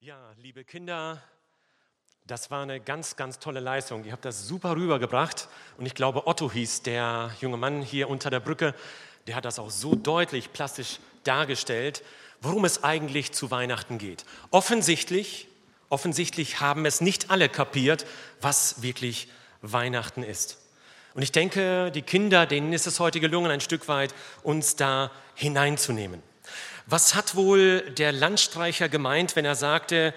Ja, liebe Kinder, das war eine ganz, ganz tolle Leistung. Ihr habt das super rübergebracht und ich glaube, Otto hieß der junge Mann hier unter der Brücke, der hat das auch so deutlich plastisch dargestellt, worum es eigentlich zu Weihnachten geht. Offensichtlich haben es nicht alle kapiert, was wirklich Weihnachten ist. Und ich denke, die Kinder, denen ist es heute gelungen, ein Stück weit uns da hineinzunehmen. Was hat wohl der Landstreicher gemeint, wenn er sagte,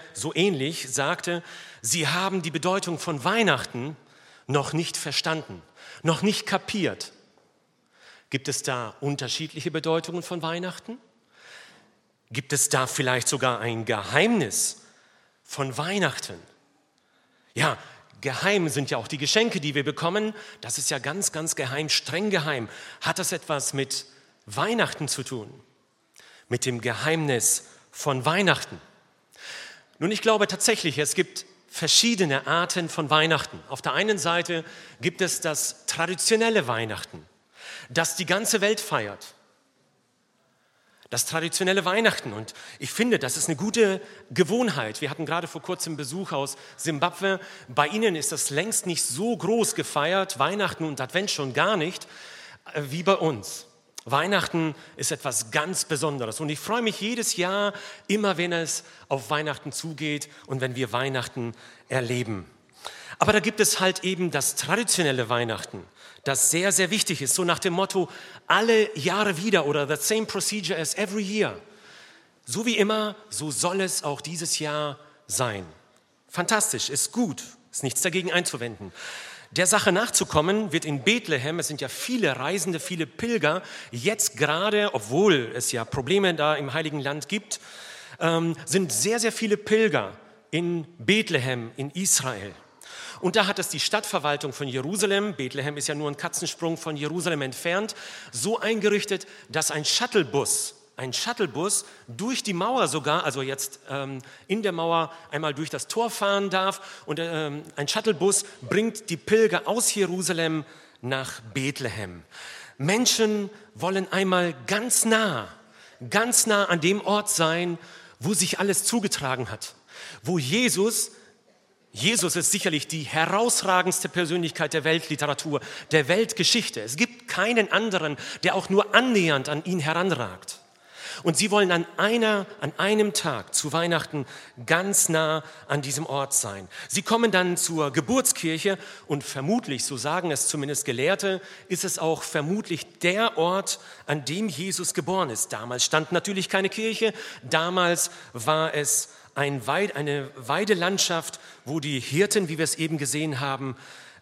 sie haben die Bedeutung von Weihnachten noch nicht verstanden, noch nicht kapiert? Gibt es da unterschiedliche Bedeutungen von Weihnachten? Gibt es da vielleicht sogar ein Geheimnis von Weihnachten? Ja, geheim sind ja auch die Geschenke, die wir bekommen. Das ist ja ganz, ganz geheim, streng geheim. Hat das etwas mit Weihnachten zu tun? Mit dem Geheimnis von Weihnachten? Nun, ich glaube tatsächlich, es gibt verschiedene Arten von Weihnachten. Auf der einen Seite gibt es das traditionelle Weihnachten, das die ganze Welt feiert. Das traditionelle Weihnachten. Und ich finde, das ist eine gute Gewohnheit. Wir hatten gerade vor kurzem Besuch aus Simbabwe. Bei ihnen ist das längst nicht so groß gefeiert, Weihnachten und Advent schon gar nicht, wie bei uns. Weihnachten ist etwas ganz Besonderes und ich freue mich jedes Jahr, immer wenn es auf Weihnachten zugeht und wenn wir Weihnachten erleben. Aber da gibt es halt eben das traditionelle Weihnachten, das sehr, sehr wichtig ist, so nach dem Motto, alle Jahre wieder oder the same procedure as every year. So wie immer, so soll es auch dieses Jahr sein. Fantastisch, ist gut, ist nichts dagegen einzuwenden. Der Sache nachzukommen wird in Bethlehem, es sind ja viele Reisende, viele Pilger, jetzt gerade, obwohl es ja Probleme da im Heiligen Land gibt, sind sehr, sehr viele Pilger in Bethlehem, in Israel. Und da hat es die Stadtverwaltung von Jerusalem, Bethlehem ist ja nur ein Katzensprung von Jerusalem entfernt, so eingerichtet, dass ein Shuttlebus durch die Mauer sogar, also jetzt in der Mauer einmal durch das Tor fahren darf und ein Shuttlebus bringt die Pilger aus Jerusalem nach Bethlehem. Menschen wollen einmal ganz nah an dem Ort sein, wo sich alles zugetragen hat, wo Jesus ist sicherlich die herausragendste Persönlichkeit der Weltliteratur, der Weltgeschichte. Es gibt keinen anderen, der auch nur annähernd an ihn heranragt. Und sie wollen an einem Tag zu Weihnachten ganz nah an diesem Ort sein. Sie kommen dann zur Geburtskirche und vermutlich, so sagen es zumindest Gelehrte, ist es auch vermutlich der Ort, an dem Jesus geboren ist. Damals stand natürlich keine Kirche, damals war es eine Weidelandschaft, wo die Hirten, wie wir es eben gesehen haben,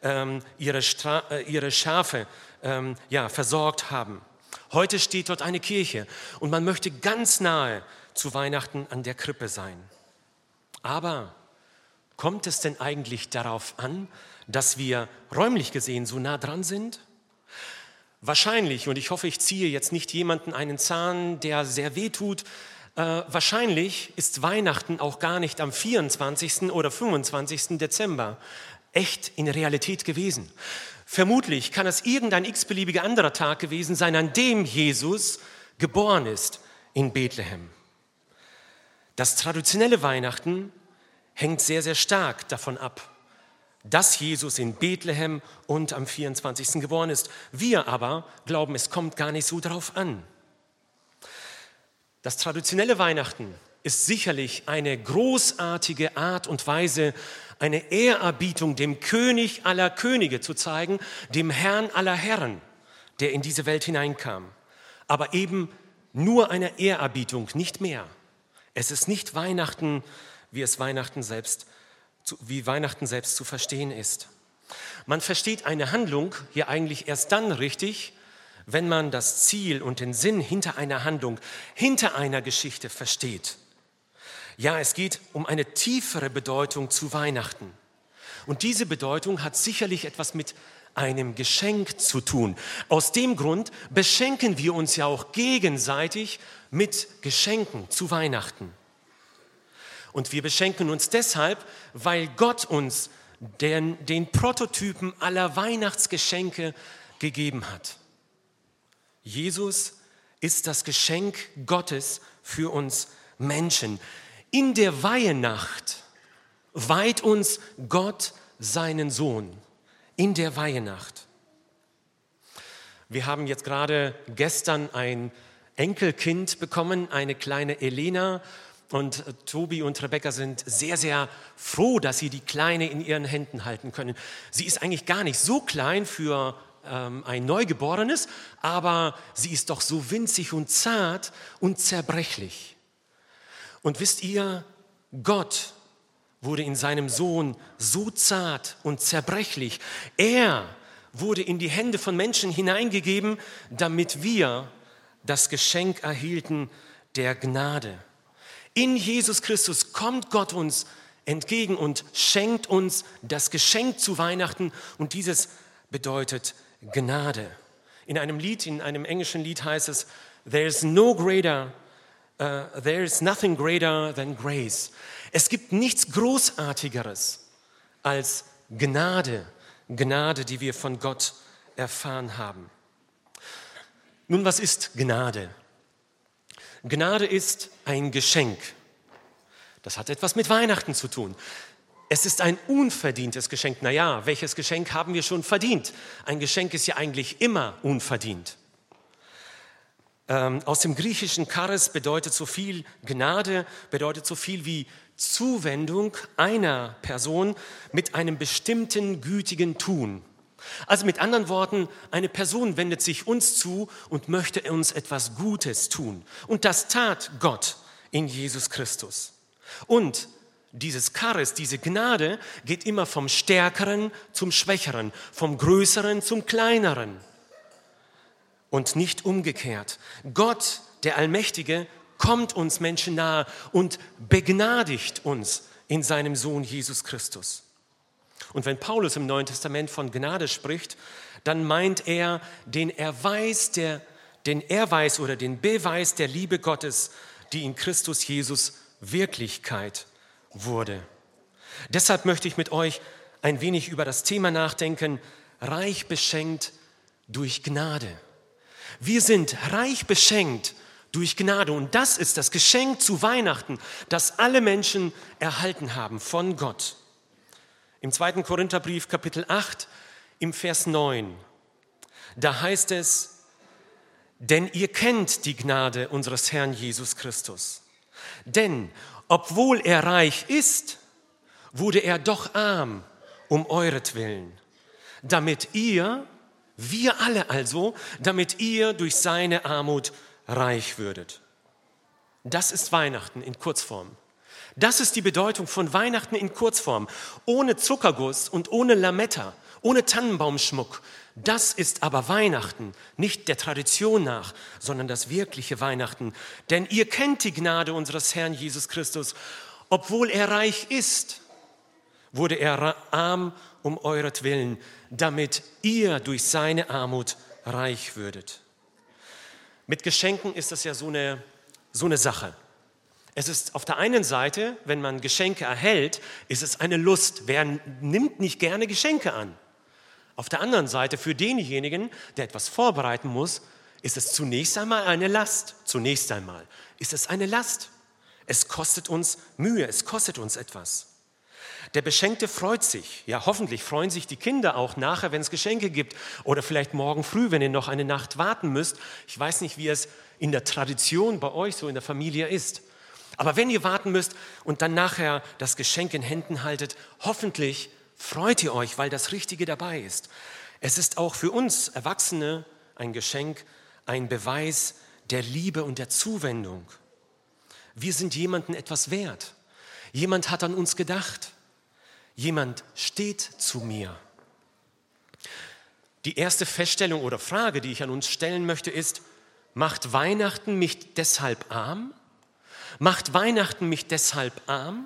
ihre Schafe versorgt haben. Heute steht dort eine Kirche und man möchte ganz nahe zu Weihnachten an der Krippe sein. Aber kommt es denn eigentlich darauf an, dass wir räumlich gesehen so nah dran sind? Wahrscheinlich, und ich hoffe, ich ziehe jetzt nicht jemanden einen Zahn, der sehr weh tut, wahrscheinlich ist Weihnachten auch gar nicht am 24. oder 25. Dezember echt in Realität gewesen. Vermutlich kann es irgendein x-beliebiger anderer Tag gewesen sein, an dem Jesus geboren ist in Bethlehem. Das traditionelle Weihnachten hängt sehr, sehr stark davon ab, dass Jesus in Bethlehem und am 24. geboren ist. Wir aber glauben, es kommt gar nicht so darauf an. Das traditionelle Weihnachten ist sicherlich eine großartige Art und Weise, eine Ehrerbietung dem König aller Könige zu zeigen, dem Herrn aller Herren, der in diese Welt hineinkam. Aber eben nur eine Ehrerbietung, nicht mehr. Es ist nicht Weihnachten, wie Weihnachten selbst zu verstehen ist. Man versteht eine Handlung hier eigentlich erst dann richtig, wenn man das Ziel und den Sinn hinter einer Handlung, hinter einer Geschichte versteht. Ja, es geht um eine tiefere Bedeutung zu Weihnachten. Und diese Bedeutung hat sicherlich etwas mit einem Geschenk zu tun. Aus dem Grund beschenken wir uns ja auch gegenseitig mit Geschenken zu Weihnachten. Und wir beschenken uns deshalb, weil Gott uns den Prototypen aller Weihnachtsgeschenke gegeben hat. Jesus ist das Geschenk Gottes für uns Menschen. In der Weihenacht weiht uns Gott seinen Sohn. In der Weihenacht. Wir haben jetzt gerade gestern ein Enkelkind bekommen, eine kleine Elena. Und Tobi und Rebecca sind sehr, sehr froh, dass sie die Kleine in ihren Händen halten können. Sie ist eigentlich gar nicht so klein für ein Neugeborenes, aber sie ist doch so winzig und zart und zerbrechlich. Und wisst ihr, Gott wurde in seinem Sohn so zart und zerbrechlich. Er wurde in die Hände von Menschen hineingegeben, damit wir das Geschenk erhielten der Gnade. In Jesus Christus kommt Gott uns entgegen und schenkt uns das Geschenk zu Weihnachten und dieses bedeutet Gnade. In einem englischen Lied heißt es, there is nothing greater than grace. Es gibt nichts Großartigeres als Gnade, die wir von Gott erfahren haben. Nun, was ist Gnade? Gnade ist ein Geschenk. Das hat etwas mit Weihnachten zu tun. Es ist ein unverdientes Geschenk. Naja, welches Geschenk haben wir schon verdient? Ein Geschenk ist ja eigentlich immer unverdient. Aus dem griechischen Charis bedeutet so viel, Gnade bedeutet so viel wie Zuwendung einer Person mit einem bestimmten gütigen Tun. Also mit anderen Worten, eine Person wendet sich uns zu und möchte uns etwas Gutes tun. Und das tat Gott in Jesus Christus. Und dieses Charis, diese Gnade geht immer vom Stärkeren zum Schwächeren, vom Größeren zum Kleineren. Und nicht umgekehrt. Gott, der Allmächtige, kommt uns Menschen nahe und begnadigt uns in seinem Sohn Jesus Christus. Und wenn Paulus im Neuen Testament von Gnade spricht, dann meint er den Beweis der Liebe Gottes, die in Christus Jesus Wirklichkeit wurde. Deshalb möchte ich mit euch ein wenig über das Thema nachdenken, reich beschenkt durch Gnade. Wir sind reich beschenkt durch Gnade und das ist das Geschenk zu Weihnachten, das alle Menschen erhalten haben von Gott. Im 2. Korintherbrief, Kapitel 8, im Vers 9, da heißt es, denn ihr kennt die Gnade unseres Herrn Jesus Christus. Denn obwohl er reich ist, wurde er doch arm um euretwillen, damit ihr, wir alle also, damit ihr durch seine Armut reich würdet. Das ist Weihnachten in Kurzform. Das ist die Bedeutung von Weihnachten in Kurzform. Ohne Zuckerguss und ohne Lametta, ohne Tannenbaumschmuck. Das ist aber Weihnachten, nicht der Tradition nach, sondern das wirkliche Weihnachten. Denn ihr kennt die Gnade unseres Herrn Jesus Christus. Obwohl er reich ist, wurde er arm um euretwillen, damit ihr durch seine Armut reich würdet. Mit Geschenken ist das ja so eine Sache. Es ist auf der einen Seite, wenn man Geschenke erhält, ist es eine Lust. Wer nimmt nicht gerne Geschenke an? Auf der anderen Seite, für denjenigen, der etwas vorbereiten muss, ist es zunächst einmal eine Last. Zunächst einmal ist es eine Last. Es kostet uns Mühe, es kostet uns etwas. Der Beschenkte freut sich. Ja, hoffentlich freuen sich die Kinder auch nachher, wenn es Geschenke gibt. Oder vielleicht morgen früh, wenn ihr noch eine Nacht warten müsst. Ich weiß nicht, wie es in der Tradition bei euch so in der Familie ist. Aber wenn ihr warten müsst und dann nachher das Geschenk in Händen haltet, hoffentlich freut ihr euch, weil das Richtige dabei ist. Es ist auch für uns Erwachsene ein Geschenk, ein Beweis der Liebe und der Zuwendung. Wir sind jemandem etwas wert. Jemand hat an uns gedacht. Jemand steht zu mir. Die erste Feststellung oder Frage, die ich an uns stellen möchte, ist, macht Weihnachten mich deshalb arm? Macht Weihnachten mich deshalb arm?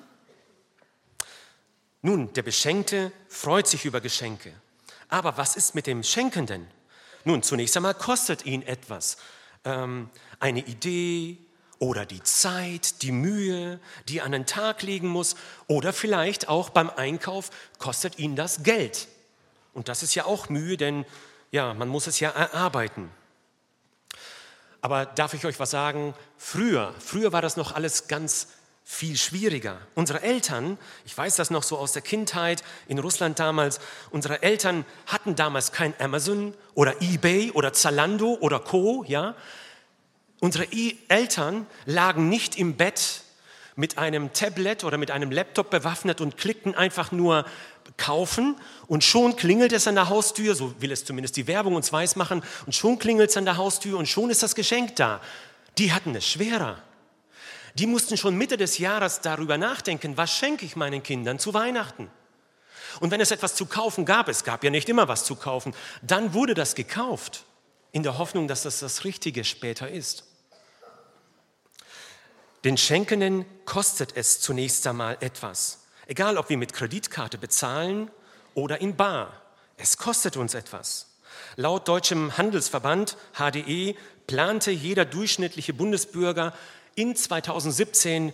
Nun, der Beschenkte freut sich über Geschenke. Aber was ist mit dem Schenkenden? Nun, zunächst einmal kostet ihn etwas. Eine Idee oder die Zeit, die Mühe, die er an den Tag legen muss. Oder vielleicht auch beim Einkauf kostet ihn das Geld. Und das ist ja auch Mühe, denn ja, man muss es ja erarbeiten. Aber darf ich euch was sagen? Früher war das noch alles ganz viel schwieriger. Unsere Eltern, ich weiß das noch so aus der Kindheit in Russland damals, unsere Eltern hatten damals kein Amazon oder eBay oder Zalando oder Co. Ja? Unsere Eltern lagen nicht im Bett mit einem Tablet oder mit einem Laptop bewaffnet und klickten einfach nur kaufen und schon klingelt es an der Haustür, so will es zumindest die Werbung uns weismachen, und schon klingelt es an der Haustür und schon ist das Geschenk da. Die hatten es schwerer. Die mussten schon Mitte des Jahres darüber nachdenken, was schenke ich meinen Kindern zu Weihnachten? Und wenn es etwas zu kaufen gab, es gab ja nicht immer was zu kaufen, dann wurde das gekauft, in der Hoffnung, dass das das Richtige später ist. Den Schenkenden kostet es zunächst einmal etwas. Egal, ob wir mit Kreditkarte bezahlen oder in bar. Es kostet uns etwas. Laut Deutschem Handelsverband HDE plante jeder durchschnittliche Bundesbürger in 2017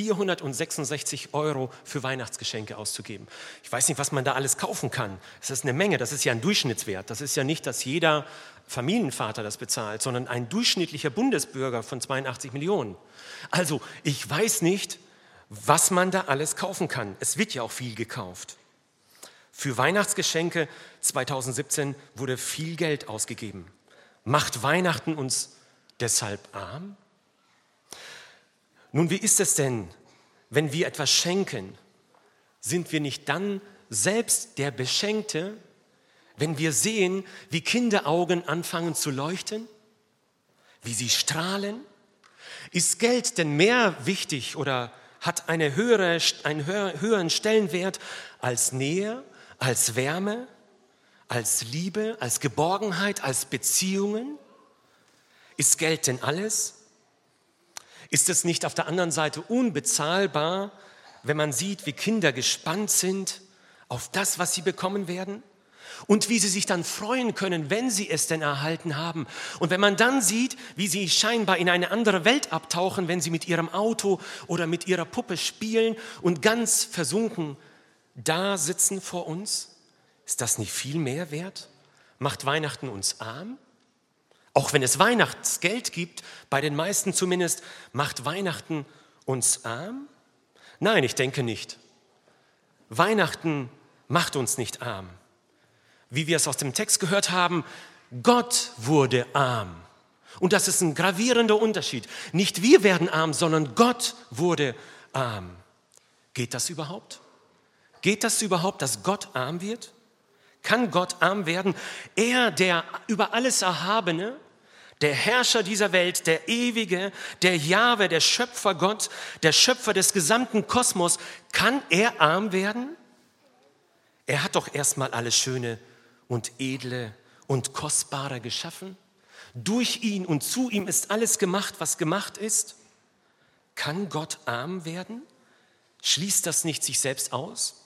466 € für Weihnachtsgeschenke auszugeben. Ich weiß nicht, was man da alles kaufen kann. Das ist eine Menge, das ist ja ein Durchschnittswert. Das ist ja nicht, dass jeder Familienvater das bezahlt, sondern ein durchschnittlicher Bundesbürger von 82 Millionen. Also ich weiß nicht, was man da alles kaufen kann. Es wird ja auch viel gekauft. Für Weihnachtsgeschenke 2017 wurde viel Geld ausgegeben. Macht Weihnachten uns deshalb arm? Nun, wie ist es denn, wenn wir etwas schenken? Sind wir nicht dann selbst der Beschenkte, wenn wir sehen, wie Kinderaugen anfangen zu leuchten, wie sie strahlen? Ist Geld denn mehr wichtig oder hat einen höheren Stellenwert als Nähe, als Wärme, als Liebe, als Geborgenheit, als Beziehungen? Ist Geld denn alles? Ist es nicht auf der anderen Seite unbezahlbar, wenn man sieht, wie Kinder gespannt sind auf das, was sie bekommen werden? Und wie sie sich dann freuen können, wenn sie es denn erhalten haben. Und wenn man dann sieht, wie sie scheinbar in eine andere Welt abtauchen, wenn sie mit ihrem Auto oder mit ihrer Puppe spielen und ganz versunken da sitzen vor uns, ist das nicht viel mehr wert? Macht Weihnachten uns arm? Auch wenn es Weihnachtsgeld gibt, bei den meisten zumindest, macht Weihnachten uns arm? Nein, ich denke nicht. Weihnachten macht uns nicht arm. Wie wir es aus dem Text gehört haben, Gott wurde arm. Und das ist ein gravierender Unterschied. Nicht wir werden arm, sondern Gott wurde arm. Geht das überhaupt? Geht das überhaupt, dass Gott arm wird? Kann Gott arm werden? Er, der über alles Erhabene, der Herrscher dieser Welt, der Ewige, der Jahwe, der Schöpfer Gott, der Schöpfer des gesamten Kosmos, kann er arm werden? Er hat doch erstmal alles Schöne und Edle und Kostbare geschaffen. Durch ihn und zu ihm ist alles gemacht, was gemacht ist. Kann Gott arm werden? Schließt das nicht sich selbst aus?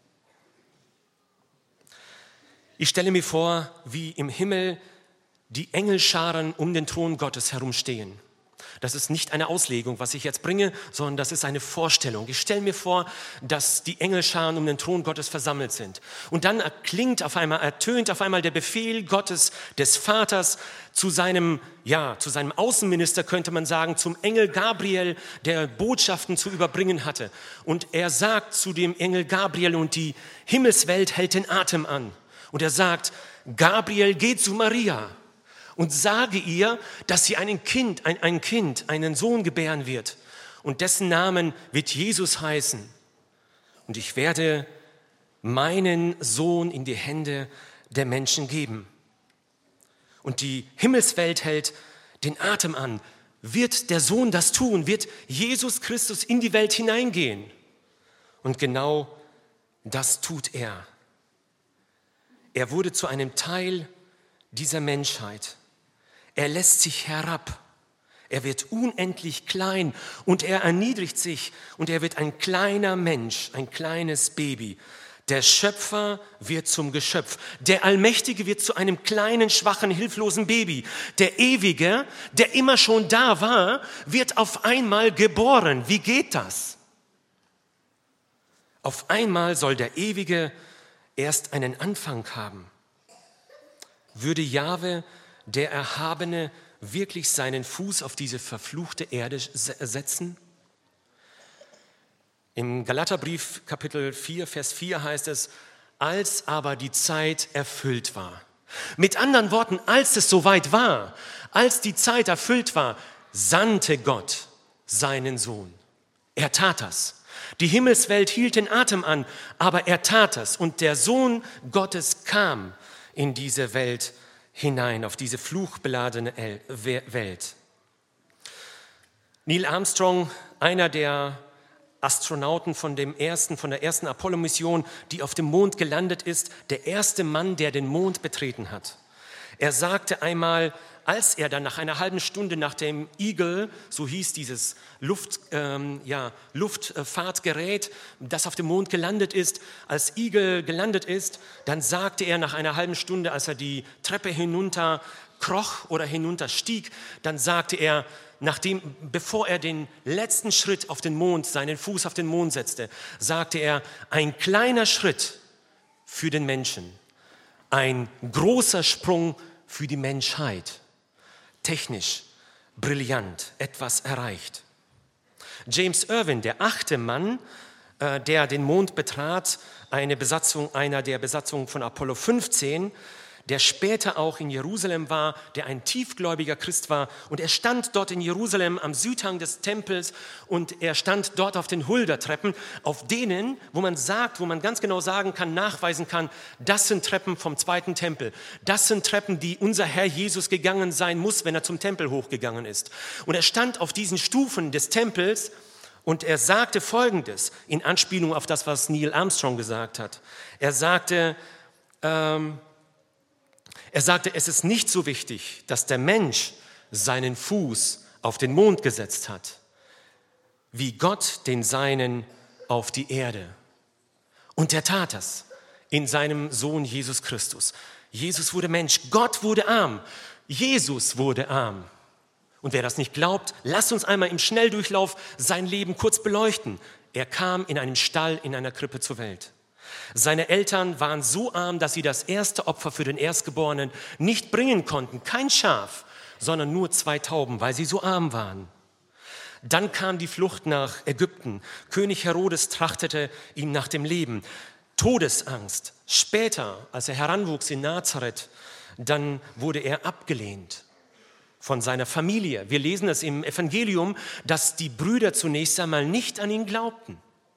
Ich stelle mir vor, wie im Himmel die Engelscharen um den Thron Gottes herumstehen. Das ist nicht eine Auslegung, was ich jetzt bringe, sondern das ist eine Vorstellung. Ich stelle mir vor, dass die Engelscharen um den Thron Gottes versammelt sind. Und dann ertönt auf einmal der Befehl Gottes, des Vaters, zu seinem Außenminister, könnte man sagen, zum Engel Gabriel, der Botschaften zu überbringen hatte. Und er sagt zu dem Engel Gabriel, und die Himmelswelt hält den Atem an. Und er sagt, Gabriel, geh zu Maria und sage ihr, dass sie einen Sohn gebären wird. Und dessen Namen wird Jesus heißen. Und ich werde meinen Sohn in die Hände der Menschen geben. Und die Himmelswelt hält den Atem an. Wird der Sohn das tun? Wird Jesus Christus in die Welt hineingehen? Und genau das tut er. Er wurde zu einem Teil dieser Menschheit. Er lässt sich herab. Er wird unendlich klein und er erniedrigt sich und er wird ein kleiner Mensch, ein kleines Baby. Der Schöpfer wird zum Geschöpf. Der Allmächtige wird zu einem kleinen, schwachen, hilflosen Baby. Der Ewige, der immer schon da war, wird auf einmal geboren. Wie geht das? Auf einmal soll der Ewige erst einen Anfang haben. Würde Jahwe, der Erhabene, wirklich seinen Fuß auf diese verfluchte Erde setzen? Im Galaterbrief Kapitel 4, Vers 4 heißt es, als aber die Zeit erfüllt war. Mit anderen Worten, als es soweit war, als die Zeit erfüllt war, sandte Gott seinen Sohn. Er tat das. Die Himmelswelt hielt den Atem an, aber er tat das. Und der Sohn Gottes kam in diese Welt hinein, auf diese fluchbeladene Welt. Neil Armstrong, einer der Astronauten von der ersten Apollo-Mission, die auf dem Mond gelandet ist, der erste Mann, der den Mond betreten hat. Er sagte einmal, als er dann nach einer halben Stunde nach dem Eagle, so hieß dieses Luftfahrtgerät, das auf dem Mond gelandet ist, als Eagle gelandet ist, dann sagte er nach einer halben Stunde, als er die Treppe hinunterkroch oder hinunterstieg, dann sagte er, bevor er den letzten Schritt auf den Mond, seinen Fuß auf den Mond setzte, sagte er, ein kleiner Schritt für den Menschen, ein großer Sprung für die Menschheit. Technisch, brillant, etwas erreicht. James Irwin, der 8. Mann, der den Mond betrat, einer der Besatzungen von Apollo 15, der später auch in Jerusalem war, der ein tiefgläubiger Christ war. Und er stand dort in Jerusalem am Südhang des Tempels und er stand dort auf den Hulda-Treppen, auf denen, wo man ganz genau sagen kann, nachweisen kann, das sind Treppen vom zweiten Tempel. Das sind Treppen, die unser Herr Jesus gegangen sein muss, wenn er zum Tempel hochgegangen ist. Und er stand auf diesen Stufen des Tempels und er sagte Folgendes, in Anspielung auf das, was Neil Armstrong gesagt hat. Er sagte, es ist nicht so wichtig, dass der Mensch seinen Fuß auf den Mond gesetzt hat, wie Gott den seinen auf die Erde. Und er tat das in seinem Sohn Jesus Christus. Jesus wurde Mensch, Gott wurde arm, Jesus wurde arm. Und wer das nicht glaubt, lasst uns einmal im Schnelldurchlauf sein Leben kurz beleuchten. Er kam in einem Stall, in einer Krippe zur Welt. Seine Eltern waren so arm, dass sie das erste Opfer für den Erstgeborenen nicht bringen konnten. Kein Schaf, sondern nur 2 Tauben, weil sie so arm waren. Dann kam die Flucht nach Ägypten. König Herodes trachtete ihm nach dem Leben. Todesangst. Später, als er heranwuchs in Nazareth, dann wurde er abgelehnt von seiner Familie. Wir lesen es im Evangelium, dass die Brüder zunächst einmal nicht an ihn glaubten.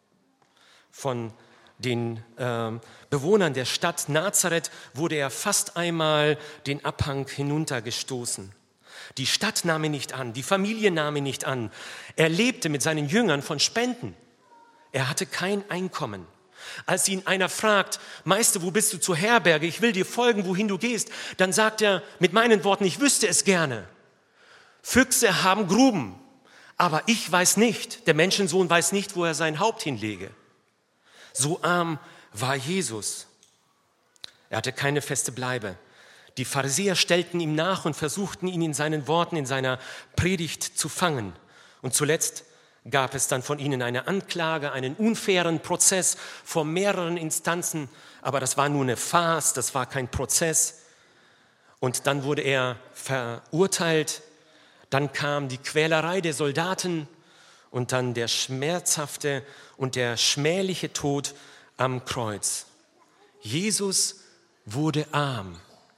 Von den Bewohnern der Stadt Nazareth wurde er fast einmal den Abhang hinuntergestoßen. Die Stadt nahm ihn nicht an, die Familie nahm ihn nicht an. Er lebte mit seinen Jüngern von Spenden. Er hatte kein Einkommen. Als ihn einer fragt, Meister, wo bist du zur Herberge? Ich will dir folgen, wohin du gehst. Dann sagt er mit meinen Worten, ich wüsste es gerne. Füchse haben Gruben, aber ich weiß nicht, der Menschensohn weiß nicht, wo er sein Haupt hinlege. So arm war Jesus. Er hatte keine feste Bleibe. Die Pharisäer stellten ihm nach und versuchten ihn in seinen Worten, in seiner Predigt zu fangen. Und zuletzt gab es dann von ihnen eine Anklage, einen unfairen Prozess vor mehreren Instanzen. Aber das war nur eine Farce, das war kein Prozess. Und dann wurde er verurteilt. Dann kam die Quälerei der Soldaten und dann der schmerzhafte und der schmähliche Tod am Kreuz. Jesus wurde arm.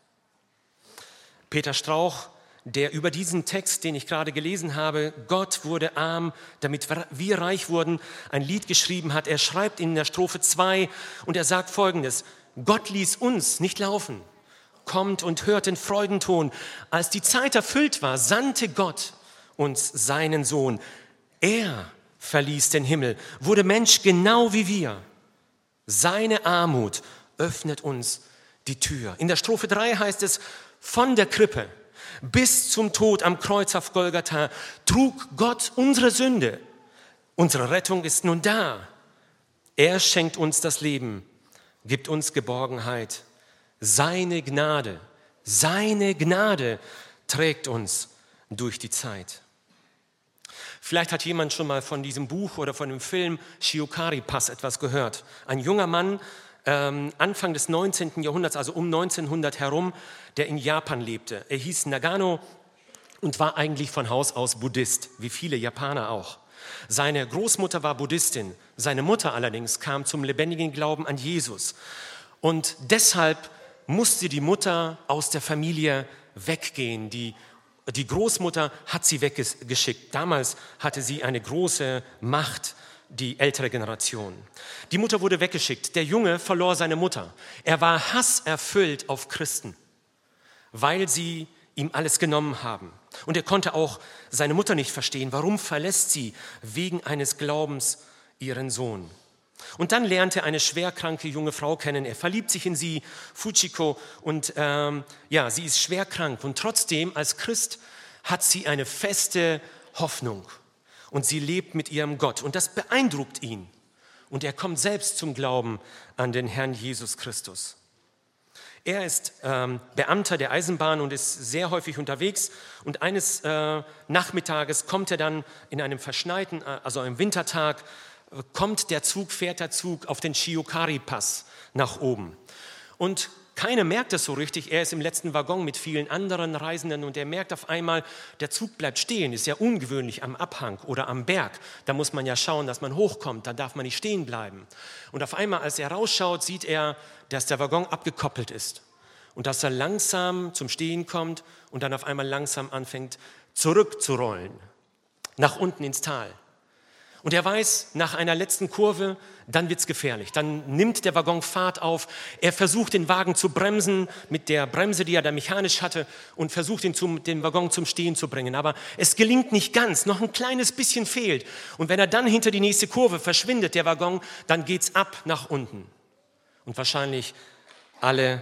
Peter Strauch, der über diesen Text, den ich gerade gelesen habe, Gott wurde arm, damit wir reich wurden, ein Lied geschrieben hat. Er schreibt in der Strophe 2 und er sagt Folgendes: Gott ließ uns nicht laufen. Kommt und hört den Freudenton. Als die Zeit erfüllt war, sandte Gott uns seinen Sohn. Er verließ den Himmel, wurde Mensch genau wie wir. Seine Armut öffnet uns die Tür. In der Strophe 3 heißt es, von der Krippe bis zum Tod am Kreuz auf Golgatha trug Gott unsere Sünde. Unsere Rettung ist nun da. Er schenkt uns das Leben, gibt uns Geborgenheit. Seine Gnade trägt uns durch die Zeit. Vielleicht hat jemand schon mal von diesem Buch oder von dem Film Shiokari-Pass etwas gehört. Ein junger Mann, Anfang des 19. Jahrhunderts, also um 1900 herum, der in Japan lebte. Er hieß Nagano und war eigentlich von Haus aus Buddhist, wie viele Japaner auch. Seine Großmutter war Buddhistin, seine Mutter allerdings kam zum lebendigen Glauben an Jesus. Und deshalb musste die Mutter aus der Familie weggehen. Die Großmutter hat sie weggeschickt. Damals hatte sie eine große Macht, die ältere Generation. Die Mutter wurde weggeschickt. Der Junge verlor seine Mutter. Er war hasserfüllt auf Christen, weil sie ihm alles genommen haben. Und er konnte auch seine Mutter nicht verstehen. Warum verlässt sie wegen eines Glaubens ihren Sohn? Und dann lernt er eine schwerkranke junge Frau kennen. Er verliebt sich in sie, Fujiko, und sie ist schwerkrank. Und trotzdem, als Christ, hat sie eine feste Hoffnung. Und sie lebt mit ihrem Gott. Und das beeindruckt ihn. Und er kommt selbst zum Glauben an den Herrn Jesus Christus. Er ist Beamter der Eisenbahn und ist sehr häufig unterwegs. Und eines Nachmittages kommt er dann in einem verschneiten, also einem Wintertag, fährt der Zug auf den Shiokari-Pass nach oben. Und keiner merkt es so richtig. Er ist im letzten Waggon mit vielen anderen Reisenden und er merkt auf einmal, der Zug bleibt stehen. Ist ja ungewöhnlich am Abhang oder am Berg. Da muss man ja schauen, dass man hochkommt. Da darf man nicht stehen bleiben. Und auf einmal, als er rausschaut, sieht er, dass der Waggon abgekoppelt ist. Und dass er langsam zum Stehen kommt und dann auf einmal langsam anfängt, zurückzurollen. Nach unten ins Tal. Und er weiß, nach einer letzten Kurve, dann wird es gefährlich. Dann nimmt der Waggon Fahrt auf. Er versucht, den Wagen zu bremsen mit der Bremse, die er da mechanisch hatte, und versucht, den Waggon zum Stehen zu bringen. Aber es gelingt nicht ganz. Noch ein kleines bisschen fehlt. Und wenn er dann hinter die nächste Kurve verschwindet, der Waggon, dann geht es ab nach unten. Und wahrscheinlich alle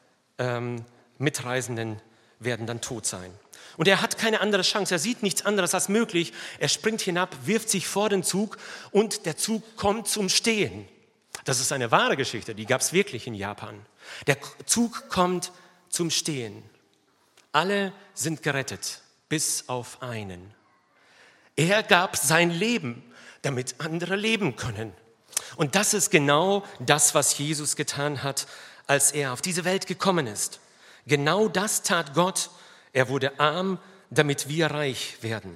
Mitreisenden werden dann tot sein. Und er hat keine andere Chance, er sieht nichts anderes als möglich. Er springt hinab, wirft sich vor den Zug und der Zug kommt zum Stehen. Das ist eine wahre Geschichte, die gab es wirklich in Japan. Der Zug kommt zum Stehen. Alle sind gerettet, bis auf einen. Er gab sein Leben, damit andere leben können. Und das ist genau das, was Jesus getan hat, als er auf diese Welt gekommen ist. Genau das tat Gott. Er wurde arm, damit wir reich werden.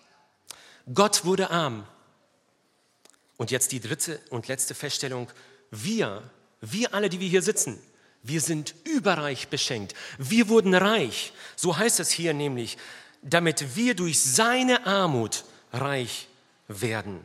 Gott wurde arm. Und jetzt die dritte und letzte Feststellung. Wir alle, die wir hier sitzen, wir sind überreich beschenkt. Wir wurden reich. So heißt es hier nämlich, damit wir durch seine Armut reich werden.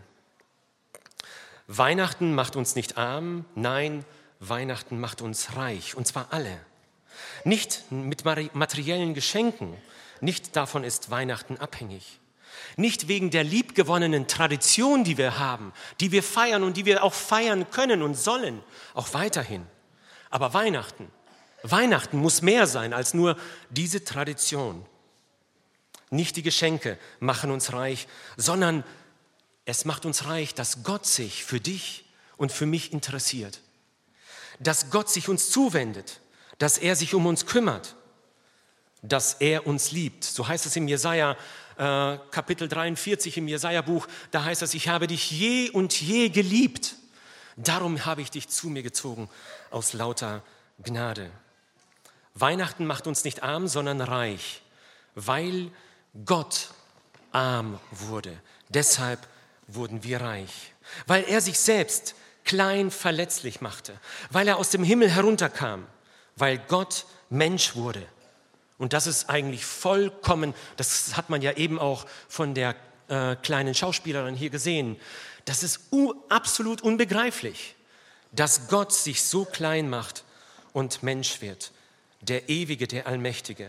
Weihnachten macht uns nicht arm, nein, Weihnachten macht uns reich, und zwar alle. Nicht mit materiellen Geschenken, nicht davon ist Weihnachten abhängig. Nicht wegen der liebgewonnenen Tradition, die wir haben, die wir feiern und die wir auch feiern können und sollen, auch weiterhin. Aber Weihnachten muss mehr sein als nur diese Tradition. Nicht die Geschenke machen uns reich, sondern es macht uns reich, dass Gott sich für dich und für mich interessiert. Dass Gott sich uns zuwendet, dass er sich um uns kümmert, dass er uns liebt. So heißt es im Jesaja, Kapitel 43 im Jesaja-Buch, da heißt es, ich habe dich je und je geliebt. Darum habe ich dich zu mir gezogen aus lauter Gnade. Weihnachten macht uns nicht arm, sondern reich, weil Gott arm wurde. Deshalb wurden wir reich. Weil er sich selbst klein verletzlich machte, weil er aus dem Himmel herunterkam, weil Gott Mensch wurde. Und das ist eigentlich vollkommen, das hat man ja eben auch von der kleinen Schauspielerin hier gesehen, das ist absolut unbegreiflich, dass Gott sich so klein macht und Mensch wird, der Ewige, der Allmächtige.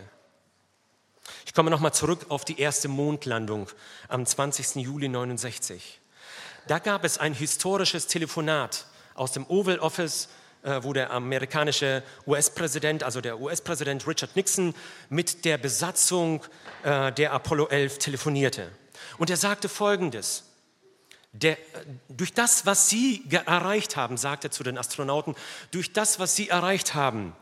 Ich komme nochmal zurück auf die erste Mondlandung am 20. Juli 1969. Da gab es ein historisches Telefonat aus dem Oval Office, wo der amerikanische US-Präsident, also der US-Präsident Richard Nixon, mit der Besatzung der Apollo 11 telefonierte. Und er sagte Folgendes: Durch das, was Sie erreicht haben, sagt er zu den Astronauten, durch das, was Sie erreicht haben,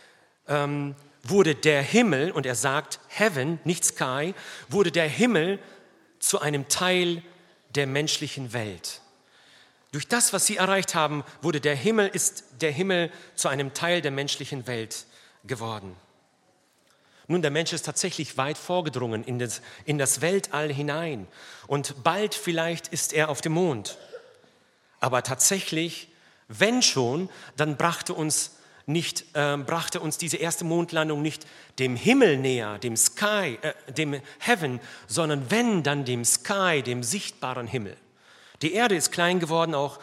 wurde der Himmel, und er sagt Heaven, nicht Sky, wurde der Himmel zu einem Teil der menschlichen Welt. Durch das, was sie erreicht haben, ist der Himmel zu einem Teil der menschlichen Welt geworden. Nun, der Mensch ist tatsächlich weit vorgedrungen in das Weltall hinein. Und bald vielleicht ist er auf dem Mond. Aber tatsächlich, wenn schon, dann brachte uns diese erste Mondlandung nicht dem Himmel näher, dem Sky, dem Heaven, sondern wenn, dann dem Sky, dem sichtbaren Himmel. Die Erde ist klein geworden, auch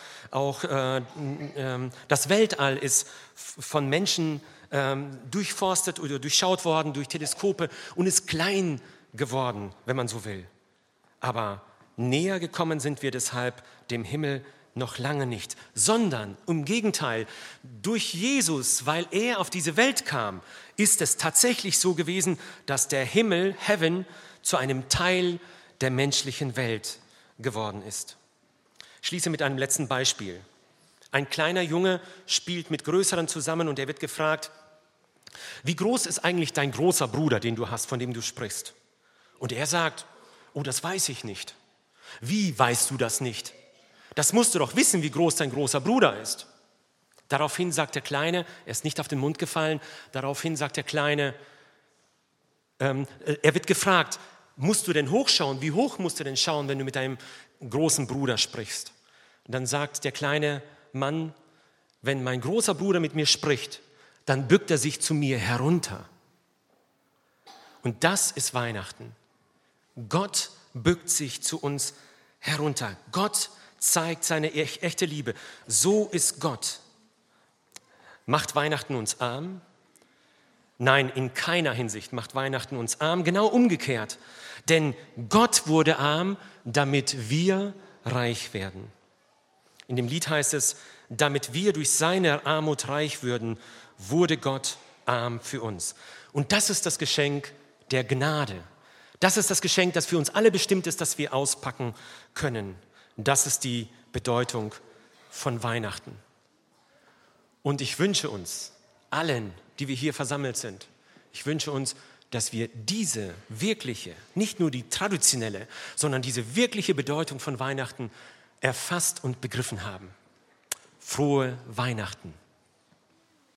das Weltall ist von Menschen durchforstet oder durchschaut worden durch Teleskope und ist klein geworden, wenn man so will. Aber näher gekommen sind wir deshalb dem Himmel noch lange nicht, sondern im Gegenteil, durch Jesus, weil er auf diese Welt kam, ist es tatsächlich so gewesen, dass der Himmel, Heaven, zu einem Teil der menschlichen Welt geworden ist. Ich schließe mit einem letzten Beispiel. Ein kleiner Junge spielt mit Größeren zusammen und er wird gefragt, wie groß ist eigentlich dein großer Bruder, den du hast, von dem du sprichst? Und er sagt, oh, das weiß ich nicht. Wie weißt du das nicht? Das musst du doch wissen, wie groß dein großer Bruder ist. Daraufhin sagt der Kleine, er ist nicht auf den Mund gefallen, daraufhin sagt der Kleine, er wird gefragt, musst du denn hochschauen? Wie hoch musst du denn schauen, wenn du mit deinem großen Bruder sprichst? Und dann sagt der kleine Mann, wenn mein großer Bruder mit mir spricht, dann bückt er sich zu mir herunter. Und das ist Weihnachten. Gott bückt sich zu uns herunter. Gott zeigt seine echte Liebe. So ist Gott. Macht Weihnachten uns arm? Nein, in keiner Hinsicht macht Weihnachten uns arm. Genau umgekehrt. Denn Gott wurde arm, damit wir reich werden. In dem Lied heißt es, damit wir durch seine Armut reich würden, wurde Gott arm für uns. Und das ist das Geschenk der Gnade. Das ist das Geschenk, das für uns alle bestimmt ist, das wir auspacken können. Das ist die Bedeutung von Weihnachten. Und ich wünsche uns allen, die wir hier versammelt sind, ich wünsche uns, dass wir diese wirkliche, nicht nur die traditionelle, sondern diese wirkliche Bedeutung von Weihnachten erfasst und begriffen haben. Frohe Weihnachten.